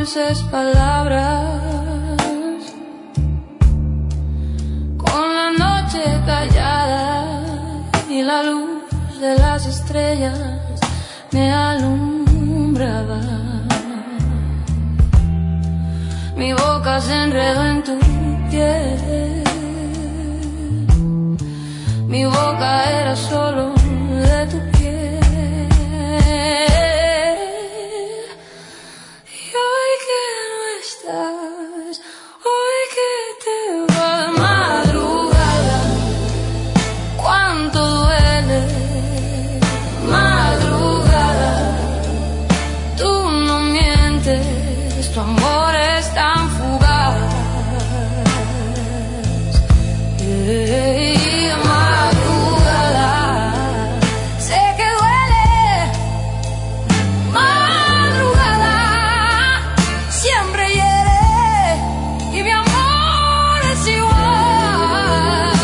dulces palabras, con la noche callada y la luz de las estrellas me alumbraba. Mi boca se enredó en tu piel, mi boca era solo de tu piel. Y hoy que no estás, hoy que te vas de madrugada, cuánto duele, madrugada. Tú no mientes, tu amor es tan fugaz. Madrugada, sé que duele. Madrugada, siempre hiere y mi amor es igual.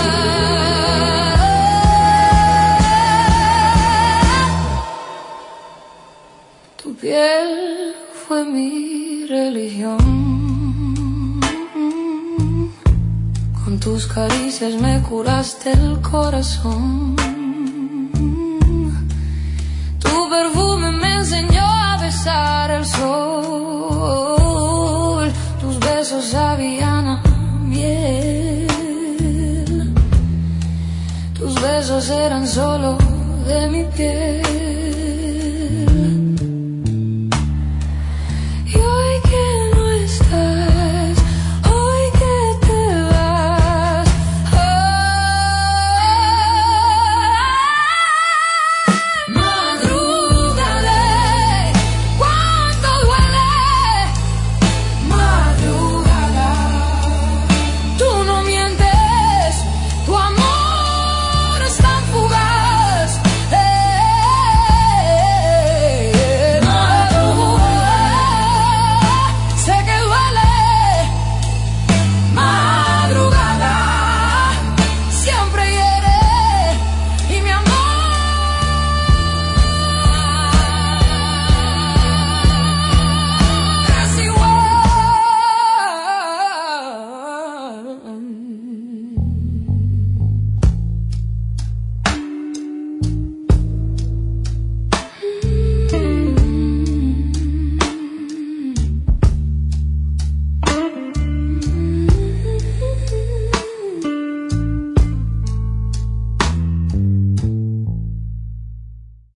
Tu piel fue mi religión, con tus caricias me curaste el corazón. Tu perfume me enseñó a besar el sol, tus besos sabían a miel, tus besos eran solo de mi piel.